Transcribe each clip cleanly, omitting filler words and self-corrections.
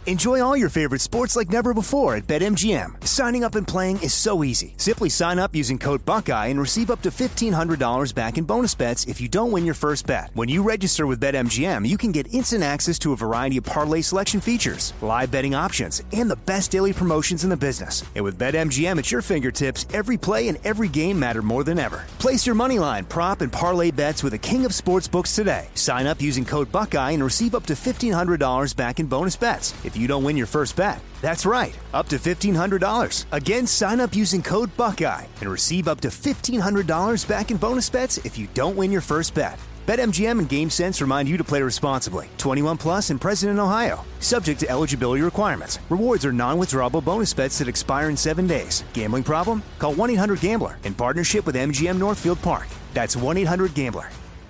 Enjoy all your favorite sports like never before at BetMGM. Signing up and playing is so easy. Simply sign up using code Buckeye and receive up to $1,500 back in bonus bets if you don't win your first bet. When you register with BetMGM, you can get instant access to a variety of parlay selection features, live betting options, and the best daily promotions in the business. And with BetMGM at your fingertips, every play and every game matter more than ever. Place your moneyline, prop, and parlay bets with the king of sportsbooks today. Sign up using code Buckeye and receive up to $1,500 back in bonus bets if you don't win your first bet. That's right, up to $1,500. Again, sign up using code Buckeye and receive up to $1,500 back in bonus bets if you don't win your first bet. BetMGM and GameSense remind you to play responsibly. 21 plus and present in Ohio. Subject to eligibility requirements. Rewards are non-withdrawable bonus bets that expire in 7 days. Gambling problem? Call 1-800-GAMBLER in partnership with MGM Northfield Park. That's 1-800-GAMBLER.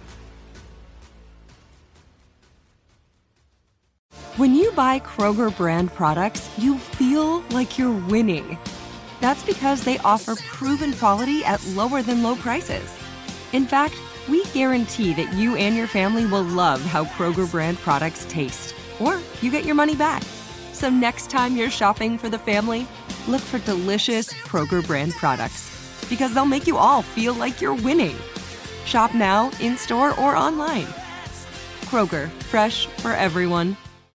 When you buy Kroger brand products, you feel like you're winning. That's because they offer proven quality at lower than low prices. In fact, we guarantee that you and your family will love how Kroger brand products taste, or you get your money back. So next time you're shopping for the family, look for delicious Kroger brand products, because they'll make you all feel like you're winning. Shop now, in-store, or online. Kroger, fresh for everyone.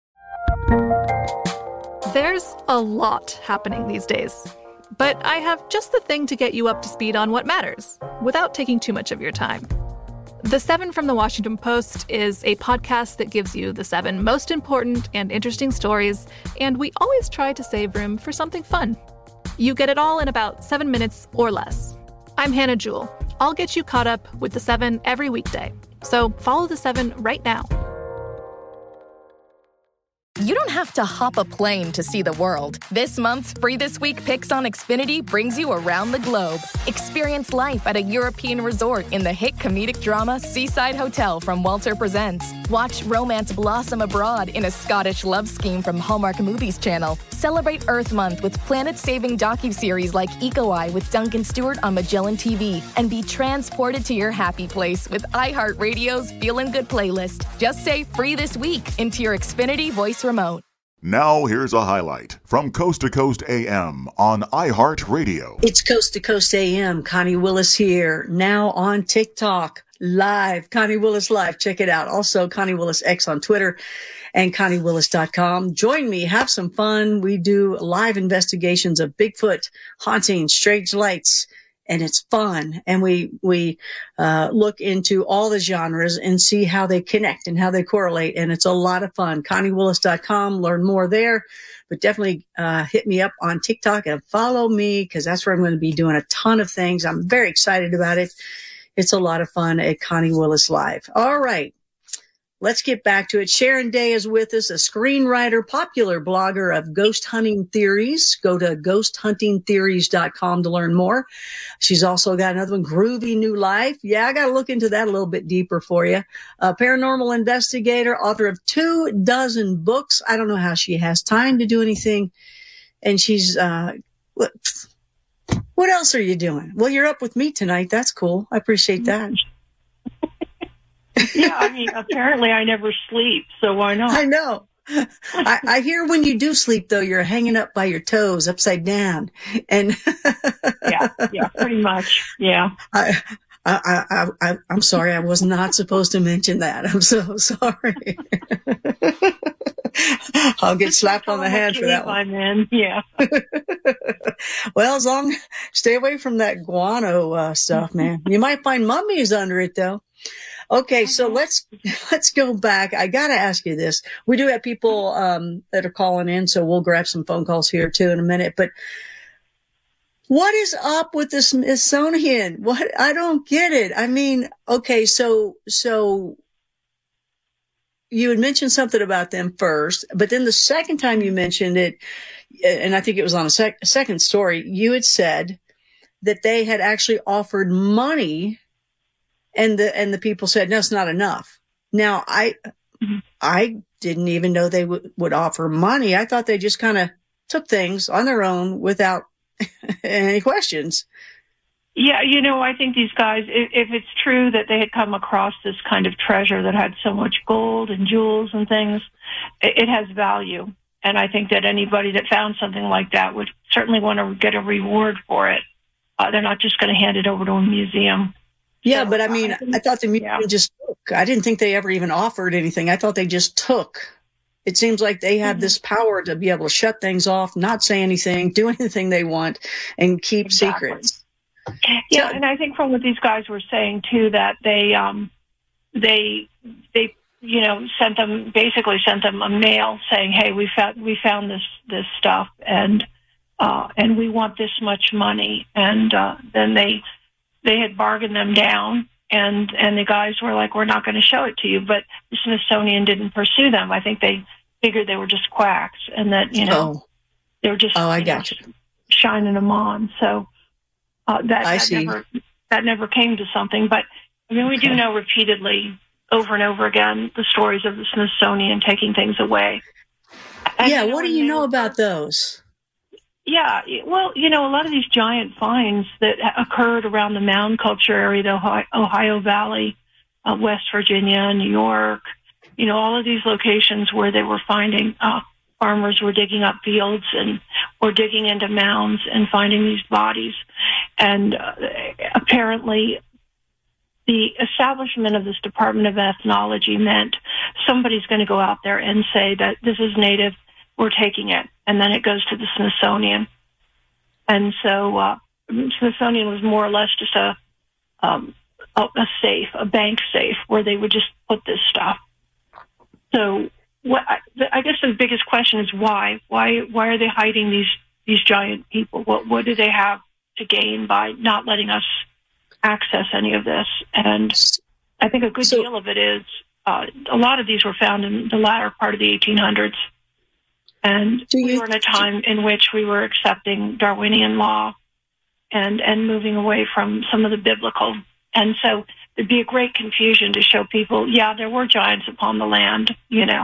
There's a lot happening these days, but I have just the thing to get you up to speed on what matters, without taking too much of your time. The 7 from the Washington Post is a podcast that gives you the 7 most important and interesting stories, and we always try to save room for something fun. You get it all in about 7 minutes or less. I'm Hannah Jewell. I'll get you caught up with the 7 every weekday. So follow the 7 right now. You don't have to hop a plane to see the world. This month's Free This Week Picks on Xfinity brings you around the globe. Experience life at a European resort in the hit comedic drama Seaside Hotel from Walter Presents. Watch romance blossom abroad in a Scottish love scheme from Hallmark Movies Channel. Celebrate Earth Month with planet-saving docuseries like Eco Eye with Duncan Stewart on Magellan TV. And be transported to your happy place with iHeartRadio's Feelin' Good playlist. Just say Free This Week into your Xfinity voice remote. Now here's a highlight from Coast to Coast AM on iHeartRadio. It's Coast to Coast AM. Connie Willis here, now on TikTok live. Connie Willis Live. Check it out. Also, Connie Willis X on Twitter and ConnieWillis.com. Join me. Have some fun. We do live investigations of Bigfoot, hauntings, strange lights, and it's fun. And we look into all the genres and see how they connect and how they correlate. And it's a lot of fun. ConnieWillis.com. Learn more there. But definitely hit me up on TikTok and follow me, because that's where I'm going to be doing a ton of things. I'm very excited about it. It's a lot of fun at Connie Willis Live. All right. Let's get back to it. Sharon Day is with us, a screenwriter, popular blogger of ghost hunting theories. Go to ghosthuntingtheories.com to learn more. She's also got another one, Groovy New Life. Yeah, I got to look into that a little bit deeper for you. A paranormal investigator, author of 24 books. I don't know how she has time to do anything. And she's, what else are you doing? Well, you're up with me tonight. That's cool. I appreciate that. Yeah, I mean, apparently I never sleep, so why not? I know. I hear when you do sleep, though, you're hanging up by your toes, upside down. And yeah, pretty much. Yeah. I'm sorry. I was not supposed to mention that. I'm so sorry. I'll get slapped on the hand for that one. Man. Yeah. Well, stay away from that guano stuff, man. You might find mummies under it, though. Okay, so let's go back. I got to ask you this. We do have people that are calling in, so we'll grab some phone calls here too in a minute. But what is up with the Smithsonian? What? I don't get it. I mean, okay, so you had mentioned something about them first, but then the second time you mentioned it, and I think it was on a second story, you had said that they had actually offered money. And the people said, no, it's not enough. Now, I didn't even know they would offer money. I thought they just kind of took things on their own without any questions. Yeah, I think these guys, if it's true that they had come across this kind of treasure that had so much gold and jewels and things, it has value. And I think that anybody that found something like that would certainly want to get a reward for it. They're not just going to hand it over to a museum. Yeah, so, but I mean, I thought the museum just took. I didn't think they ever even offered anything. I thought they just took. It seems like they have this power to be able to shut things off, not say anything, do anything they want, and keep secrets. Yeah, and I think from what these guys were saying too, that they sent them a mail saying, "Hey, we found this stuff, and we want this much money." And then they had bargained them down, and the guys were like, "We're not going to show it to you." But the Smithsonian didn't pursue them. I think they figured they were just quacks, and that they were just shining them on. So that never came to something. But I mean, we do know repeatedly, over and over again, the stories of the Smithsonian taking things away. And, what do you know about those? Yeah, well, a lot of these giant finds that occurred around the mound culture area, the Ohio Valley, West Virginia, New York, all of these locations where they were finding, farmers were digging up fields or digging into mounds and finding these bodies. And apparently the establishment of this Department of Ethnology meant somebody's going to go out there and say that this is native, we're taking it, and then it goes to the Smithsonian. And so Smithsonian was more or less just a safe, a bank safe, where they would just put this stuff. So I guess the biggest question is why? Why are they hiding these giant people? What do they have to gain by not letting us access any of this? And I think a good deal of it is a lot of these were found in the latter part of the 1800s. And we were in a time in which we were accepting Darwinian law and moving away from some of the biblical. And so there'd be a great confusion to show people, there were giants upon the land,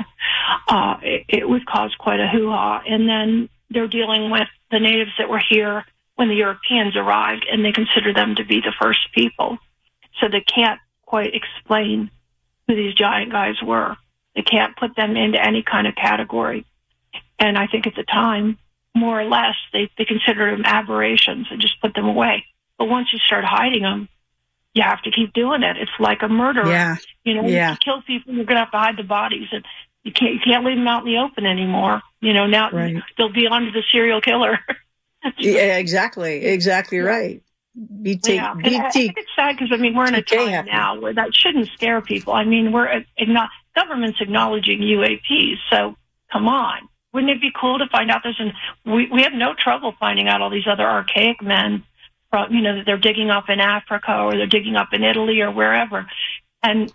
it would cause quite a hoo-ha. And then they're dealing with the natives that were here when the Europeans arrived, and they consider them to be the first people. So they can't quite explain who these giant guys were. They can't put them into any kind of category. And I think at the time, more or less, they considered them aberrations and just put them away. But once you start hiding them, you have to keep doing it. It's like a murderer. Yeah. If you kill people, you're going to have to hide the bodies. And you can't leave them out in the open anymore. Now they'll be onto the serial killer. Yeah, exactly. Exactly right. I think it's sad because, we're in a time now where that shouldn't scare people. Government's acknowledging UAPs, so come on. Wouldn't it be cool to find out this? And we have no trouble finding out all these other archaic men, that they're digging up in Africa or they're digging up in Italy or wherever. And,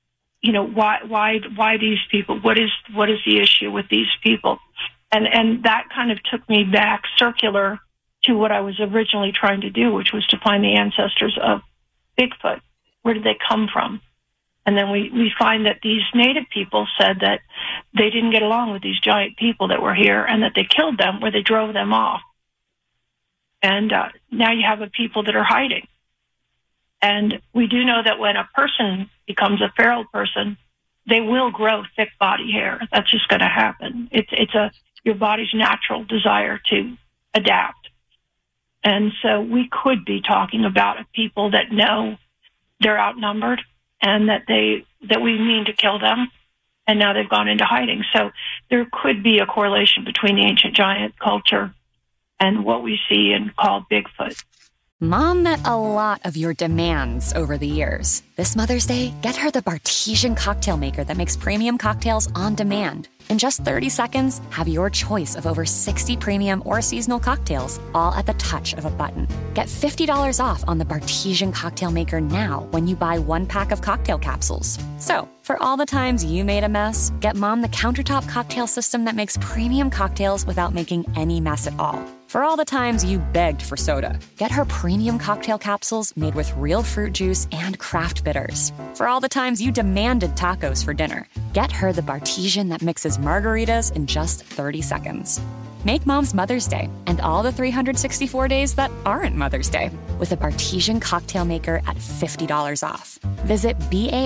why these people? What is the issue with these people? And that kind of took me back circular to what I was originally trying to do, which was to find the ancestors of Bigfoot. Where did they come from? And then we find that these native people said that they didn't get along with these giant people that were here and that they killed them or they drove them off. And now you have a people that are hiding. And we do know that when a person becomes a feral person, they will grow thick body hair. That's just going to happen. It's your body's natural desire to adapt. And so we could be talking about a people that know they're outnumbered and that we mean to kill them, and now they've gone into hiding. So there could be a correlation between the ancient giant culture and what we see and call Bigfoot. Mom met a lot of your demands over the years. This Mother's Day, get her the Bartesian cocktail maker that makes premium cocktails on demand. In just 30 seconds, have your choice of over 60 premium or seasonal cocktails, all at the touch of a button. Get $50 off on the Bartesian cocktail maker now when you buy 1 pack of cocktail capsules. So, for all the times you made a mess, get Mom the countertop cocktail system that makes premium cocktails without making any mess at all. For all the times you begged for soda, get her premium cocktail capsules made with real fruit juice and craft bitters. For all the times you demanded tacos for dinner, get her the Bartesian that mixes margaritas in just 30 seconds. Make Mom's Mother's Day and all the 364 days that aren't Mother's Day with a Bartesian cocktail maker at $50 off. Visit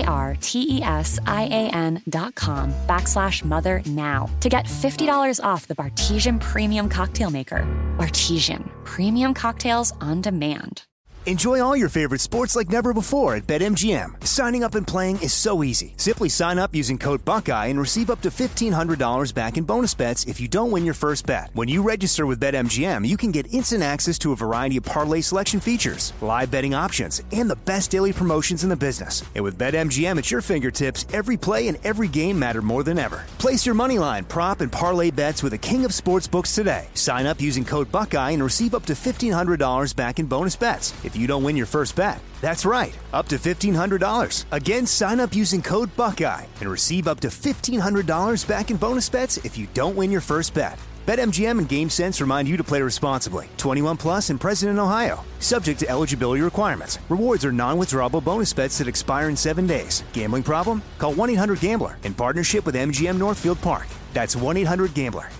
BARTESIAN.com/mother now to get $50 off the Bartesian Premium Cocktail Maker. Bartesian, premium cocktails on demand. Enjoy all your favorite sports like never before at BetMGM. Signing up and playing is so easy. Simply sign up using code Buckeye and receive up to $1,500 back in bonus bets if you don't win your first bet. When you register with BetMGM, you can get instant access to a variety of parlay selection features, live betting options, and the best daily promotions in the business. And with BetMGM at your fingertips, every play and every game matter more than ever. Place your moneyline, prop, and parlay bets with the king of sportsbooks today. Sign up using code Buckeye and receive up to $1,500 back in bonus bets if you don't win your first bet. That's right, up to $1,500. Again, sign up using code Buckeye and receive up to $1,500 back in bonus bets if you don't win your first bet. BetMGM and GameSense remind you to play responsibly. 21 plus and present in Ohio. Subject to eligibility requirements. Rewards are non-withdrawable bonus bets that expire in 7 days. Gambling problem? Call 1-800-GAMBLER in partnership with MGM Northfield Park. That's 1-800-GAMBLER.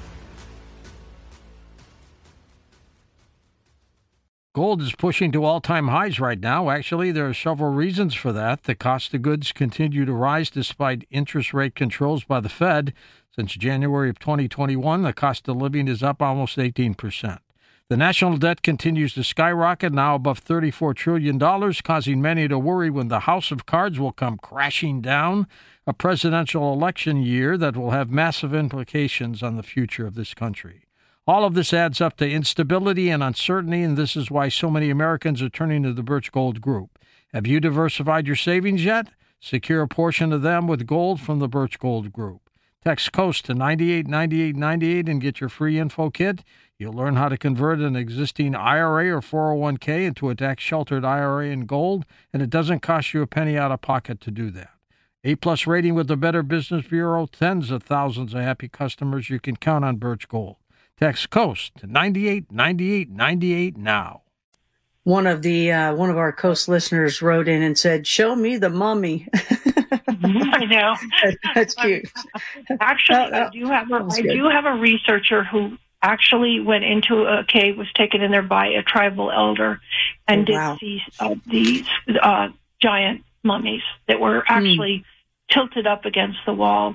Gold is pushing to all-time highs right now. Actually, there are several reasons for that. The cost of goods continue to rise despite interest rate controls by the Fed. Since January of 2021, the cost of living is up almost 18%. The national debt continues to skyrocket, now above $34 trillion, causing many to worry when the house of cards will come crashing down, a presidential election year that will have massive implications on the future of this country. All of this adds up to instability and uncertainty, and this is why so many Americans are turning to the Birch Gold Group. Have you diversified your savings yet? Secure a portion of them with gold from the Birch Gold Group. Text COAST to 989898 and get your free info kit. You'll learn how to convert an existing IRA or 401k into a tax-sheltered IRA in gold, and it doesn't cost you a penny out of pocket to do that. A-plus rating with the Better Business Bureau, tens of thousands of happy customers. You can count on Birch Gold. Text COAST to 989898 now. One of our Coast listeners wrote in and said, "Show me the mummy." I know. That's cute. Actually, I do have a researcher who actually went into a cave, was taken in there by a tribal elder, and did see these giant mummies that were actually tilted up against the wall.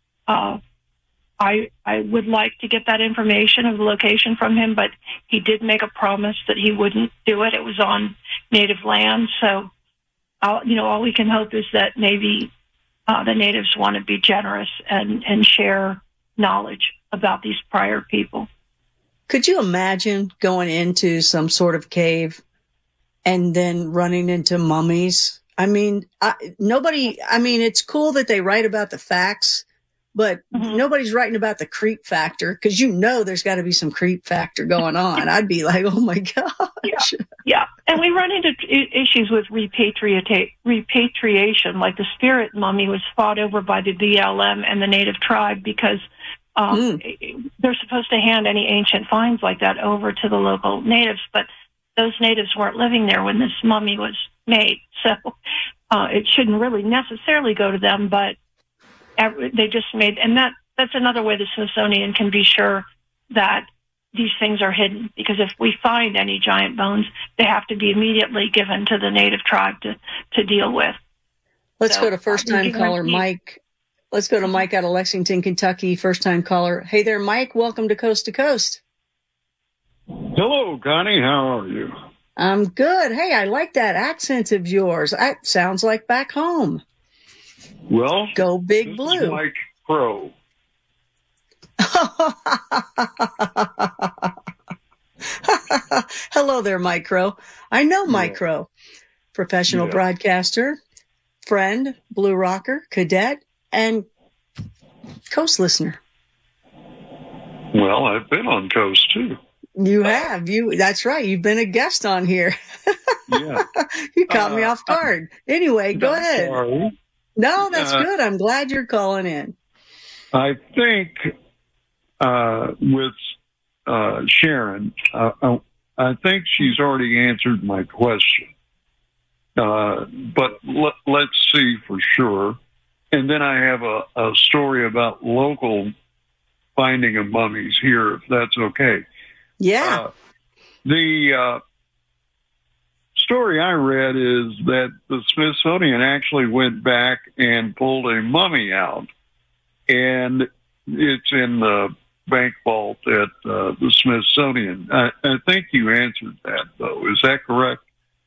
I would like to get that information of the location from him, but he did make a promise that he wouldn't do it. It was on native land. So, all we can hope is that maybe the natives want to be generous and share knowledge about these prior people. Could you imagine going into some sort of cave and then running into mummies? I mean, it's cool that they write about the facts, but nobody's writing about the creep factor, because there's got to be some creep factor going on. I'd be like, oh my gosh. Yeah. And we run into issues with repatriation, like the spirit mummy was fought over by the BLM and the native tribe because they're supposed to hand any ancient finds like that over to the local natives, but those natives weren't living there when this mummy was made. So it shouldn't really necessarily go to them, but they just made, and that's another way the Smithsonian can be sure that these things are hidden, because if we find any giant bones, they have to be immediately given to the native tribe to deal with. Let's go to first-time caller Mike. Let's go to Mike out of Lexington, Kentucky, first-time caller. Hey there, Mike. Welcome to Coast to Coast. Hello, Connie. How are you? I'm good. Hey, I like that accent of yours. That sounds like back home. Well, go Big Blue. This is Mike Crow. Hello there, Mike Crow. I know Mike Crow, professional broadcaster, friend, Blue Rocker, cadet, and Coast listener. Well, I've been on Coast too. You have. That's right. You've been a guest on here. Yeah. You caught me off guard. Anyway, go ahead. Sorry. No, that's good. I'm glad you're calling in. I think with Sharon, I think she's already answered my question. But let's see for sure. And then I have a story about local finding of mummies here, if that's okay. Yeah. The story I read is that the Smithsonian actually went back and pulled a mummy out, and it's in the bank vault at the Smithsonian. I think you answered that, though. Is that correct?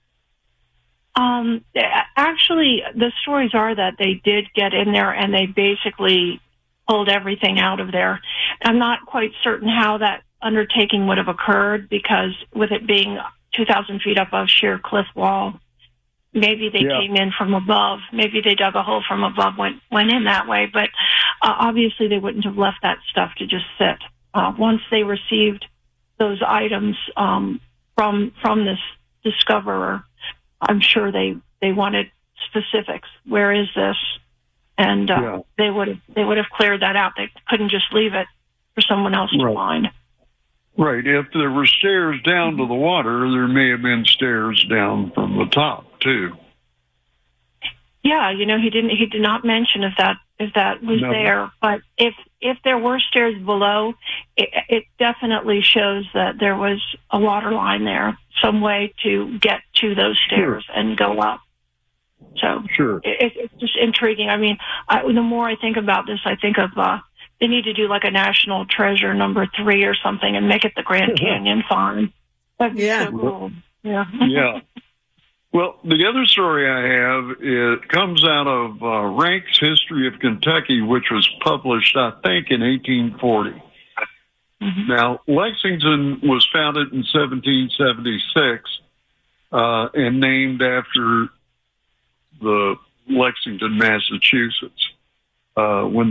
Actually, the stories are that they did get in there and they basically pulled everything out of there. I'm not quite certain how that undertaking would have occurred, because with it being 2,000 feet up of sheer cliff wall, maybe they came in from above. Maybe they dug a hole from above, went in that way. But obviously they wouldn't have left that stuff to just sit. Once they received those items from this discoverer, I'm sure they wanted specifics. Where is this? And they would have cleared that out. They couldn't just leave it for someone else to find. Right. If there were stairs down to the water, there may have been stairs down from the top too. Yeah, he did not mention if that was there. But if there were stairs below, it definitely shows that there was a water line there, some way to get to those stairs and go up. So it's just intriguing. I mean, the more I think about this, I think of they need to do like a National Treasure #3 or something and make it the Grand Canyon Farm. That'd be so cool. Yeah. Yeah. Well, the other story I have, it comes out of Rank's History of Kentucky, which was published, I think, in 1840. Mm-hmm. Now, Lexington was founded in 1776 and named after the Lexington, Massachusetts, when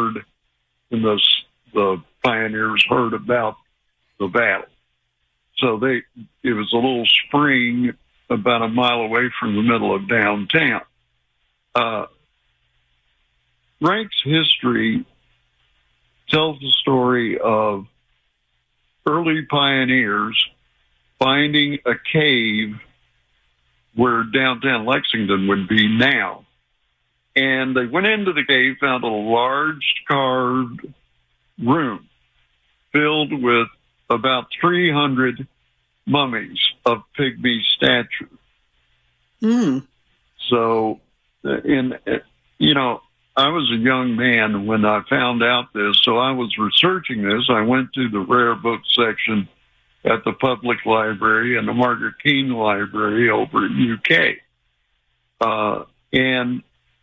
the pioneers heard about the battle. So it was a little spring about a mile away from the middle of downtown. Rank's history tells the story of early pioneers finding a cave where downtown Lexington would be now. And they went into the cave, found a large carved room filled with about 300 mummies of pygmy stature. So, I was a young man when I found out this, so I was researching this. I went to the rare book section at the public library and the Margaret Keane Library over in UK, and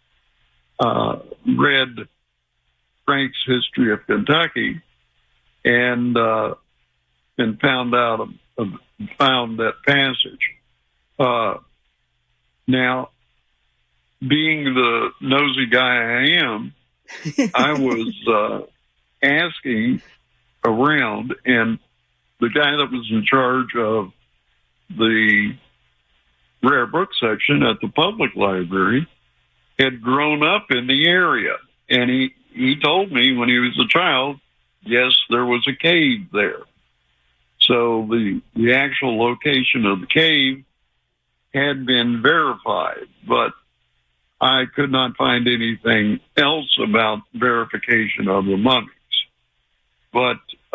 read Frank's History of Kentucky, and found that passage. Now, being the nosy guy I am, I was asking around, and the guy that was in charge of the rare book section at the public library had grown up in the area. And he told me when he was a child, yes, there was a cave there. So the actual location of the cave had been verified, but I could not find anything else about verification of the mummies. But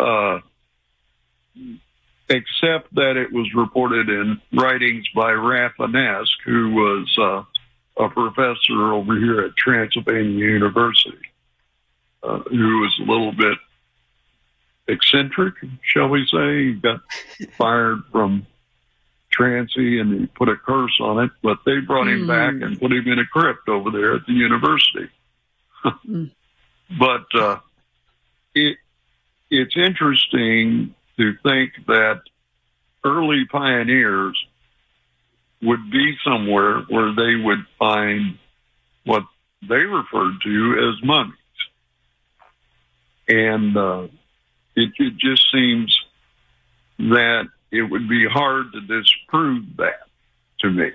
except that it was reported in writings by Rafinesque, who was a professor over here at Transylvania University, who was a little bit eccentric, shall we say. He got fired from Transy and he put a curse on it, but they brought him back and put him in a crypt over there at the university. But it's interesting to think that early pioneers would be somewhere where they would find what they referred to as mummies. And it just seems that it would be hard to disprove that to me.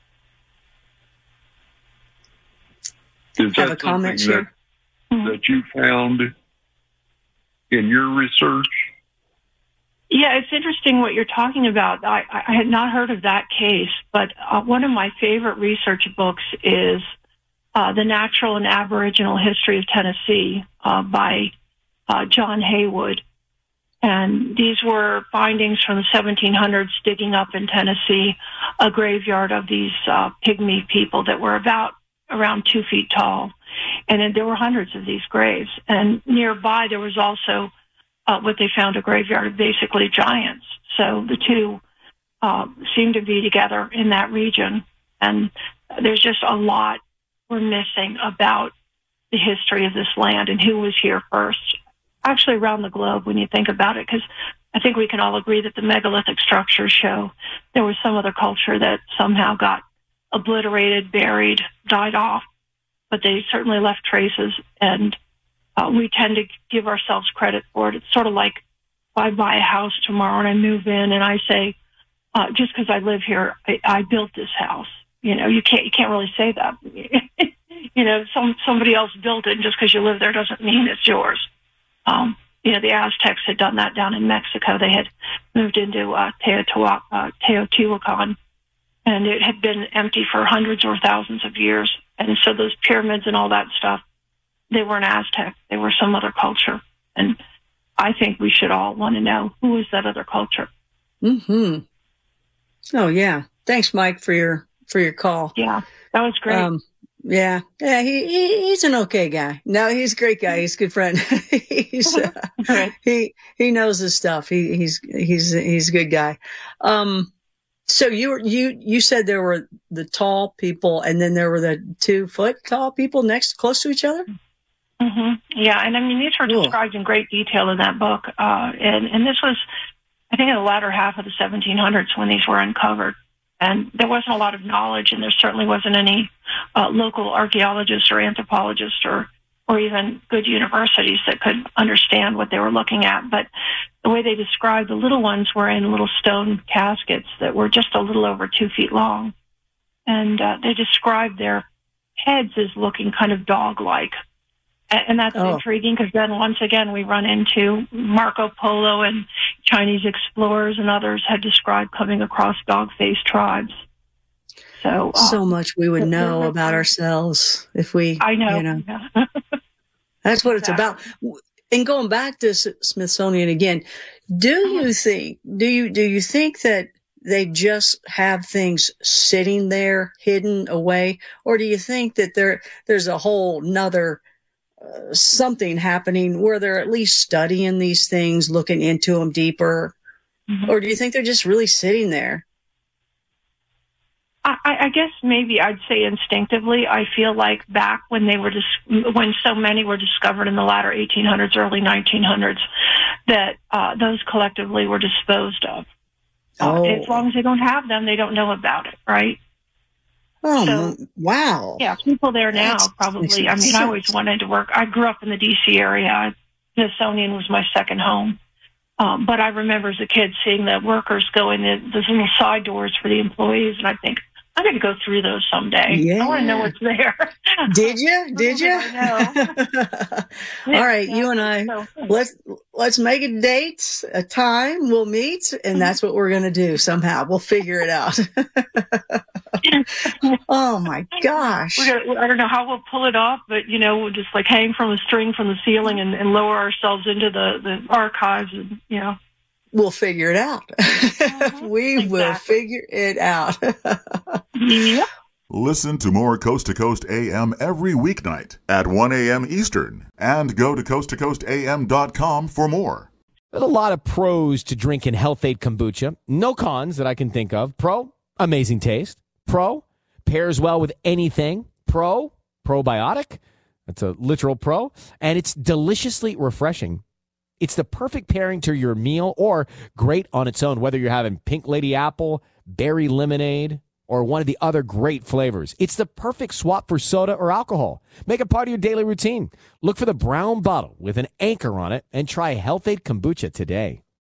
Is have that a comment something that you found in your research? Yeah, it's interesting what you're talking about. I had not heard of that case, but one of my favorite research books is The Natural and Aboriginal History of Tennessee by John Haywood. And these were findings from the 1700s, digging up in Tennessee a graveyard of these pygmy people that were about around 2 feet tall. And then there were hundreds of these graves. And nearby there was also what they found, a graveyard of basically giants. So the two seem to be together in that region. And there's just a lot we're missing about the history of this land and who was here first. Actually, around the globe, when you think about it, because I think we can all agree that the megalithic structures show there was some other culture that somehow got obliterated, buried, died off, but they certainly left traces, and we tend to give ourselves credit for it. It's sort of like if I buy a house tomorrow and I move in and I say, just because I live here, I built this house. You know, you can't really say that. You know, somebody else built it, and just because you live there doesn't mean it's yours. You know, the Aztecs had done that down in Mexico. They had moved into Teotihuacan, and it had been empty for hundreds or thousands of years. And so those pyramids and all that stuff, they weren't Aztec. They were some other culture. And I think we should all want to know, who is that other culture? Mm-hmm. Oh, yeah. Thanks, Mike, for your call. Yeah, that was great. Yeah, he's an okay guy. No, he's a great guy. He's a good friend. He's he knows his stuff. He's a good guy. So you said there were the tall people, and then there were the 2 foot tall people close to each other. Mm-hmm. Yeah, and I mean these were described in great detail in that book. And this was, I think, in the latter half of the 1700s when these were uncovered. And there wasn't a lot of knowledge, and there certainly wasn't any local archaeologists or anthropologists or even good universities that could understand what they were looking at. But the way they described the little ones were in little stone caskets that were just a little over 2 feet long. And they described their heads as looking kind of dog-like. And that's intriguing, because then once again we run into Marco Polo and Chinese explorers and others had described coming across dog-faced tribes. So much we would know about ourselves if we. I know. You know. That's what it's about. And going back to Smithsonian again, do you think that they just have things sitting there hidden away, or do you think that there's a whole nother something happening where they're at least studying these things, looking into them deeper? Mm-hmm. Or do you think they're just really sitting there? I guess maybe I'd say instinctively, I feel like back when when so many were discovered in the latter 1800s, early 1900s, that those collectively were disposed of. As long as they don't have them, they don't know about it, right? Oh, so, wow. Yeah, people there now probably, I mean, I always wanted to work. I grew up in the D.C. area. Smithsonian was my second home. But I remember as a kid seeing the workers go in those little side doors for the employees, and I think, I'm going to go through those someday. Yeah. I want to know what's there. Did you? I know. All right, you and I, let's make a date, a time, we'll meet, and that's what we're going to do somehow. We'll figure it out. Oh, my gosh. I don't know how we'll pull it off, but, we'll just like hang from a string from the ceiling and lower ourselves into the archives and, We'll figure it out. We will figure it out. Yeah. Listen to more Coast to Coast AM every weeknight at 1 a.m. Eastern, and go to coasttocoastam.com for more. There's a lot of pros to drinking Health-Ade kombucha. No cons that I can think of. Pro, amazing taste. Pro, pairs well with anything. Pro, probiotic. That's a literal pro. And it's deliciously refreshing. It's the perfect pairing to your meal, or great on its own, whether you're having pink lady apple, berry lemonade, or one of the other great flavors. It's the perfect swap for soda or alcohol. Make it part of your daily routine. Look for the brown bottle with an anchor on it and try Health-Ade kombucha today.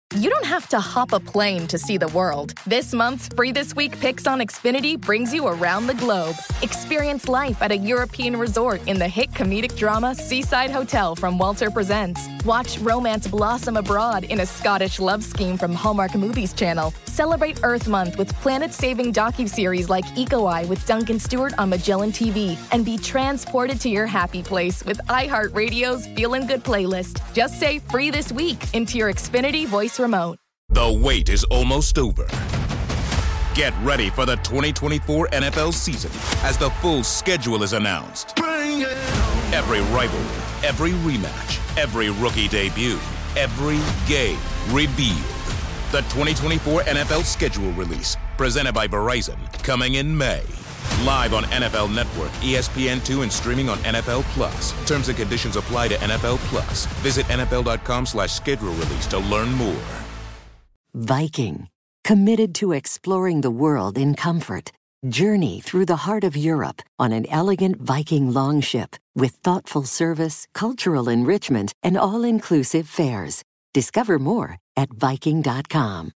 You don't have to hop a plane to see the world. This month's Free This Week Picks on Xfinity brings you around the globe. Experience life at a European resort in the hit comedic drama Seaside Hotel from Walter Presents. Watch romance blossom abroad in a Scottish love scheme from Hallmark Movies Channel. Celebrate Earth Month with planet-saving docuseries like Eco Eye with Duncan Stewart on Magellan TV. And be transported to your happy place with iHeartRadio's Feelin' Good playlist. Just say Free This Week into your Xfinity voice remote. The wait is almost over. Get ready for the 2024 NFL season as the full schedule is announced. Bring it on. Every rivalry, every rematch, every rookie debut, every game revealed. The 2024 NFL schedule release, presented by Verizon, coming in May. Live on NFL Network, ESPN2, and streaming on NFL Plus. Terms and conditions apply to NFL Plus. Visit NFL.com/schedule release to learn more. Viking, committed to exploring the world in comfort. Journey through the heart of Europe on an elegant Viking longship with thoughtful service, cultural enrichment, and all-inclusive fares. Discover more at Viking.com.